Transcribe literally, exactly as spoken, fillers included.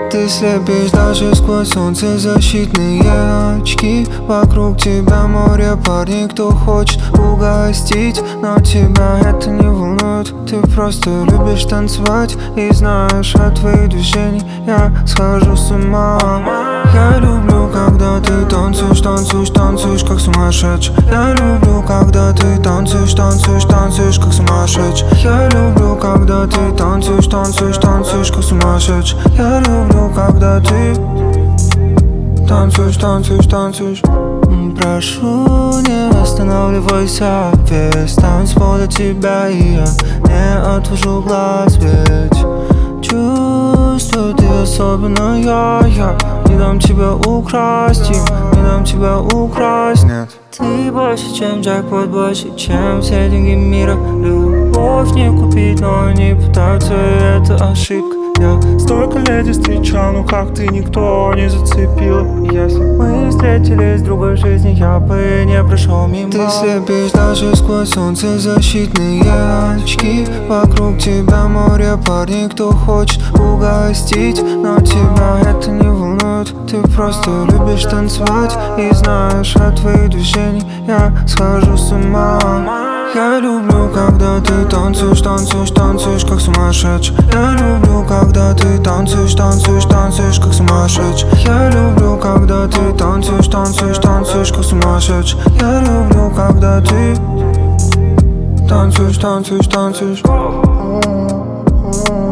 Ты слепишь даже сквозь солнцезащитные очки. Вокруг тебя море парней, кто хочет угостить, но тебя это не волнует. Ты просто любишь танцевать и знаешь, от твоих движений я схожу с ума. Я люблю, когда ты танцуешь, танцуешь, танцуешь, как сумасшедший. Я люблю, когда ты танцуешь, танцуешь, танцуешь, как сумасшедший. Я люблю, когда ты танцуешь, танцуешь, танцуешь, как сумасшедший. Я люблю, когда ты танцуешь, танцуешь, танцуешь. Прошу, не останавливайся, весь танцпол для тебя, и я не отвожу глаз, ведь чувствую, ты особенная, я не дам тебя украсть, не дам тебя украсть, нет. Ты больше, чем джекпот, больше, чем все деньги мира. Любовь не купить, но они пытаются, и это ошибка. Я столько лет встречал, но как ты никто не зацепил. Если мы встретились в другой жизни, я бы не прошел мимо. Ты слепишь даже сквозь солнцезащитные очки. Вокруг тебя море парней, кто хочет угостить, но тебя это не волнует. Ты просто любишь танцевать и знаешь, от твоих движений я схожу с ума. Я люблю, когда ты танцуешь, танцуешь, танцуешь, как сумасшедший. Я люблю, когда ты танцуешь, танцуешь, танцуешь, как сумасшедший. Я люблю, когда ты танцуешь, танцуешь, танцуешь, как сумасшедший. Я люблю, когда ты танцуешь, танцуешь, танцуешь.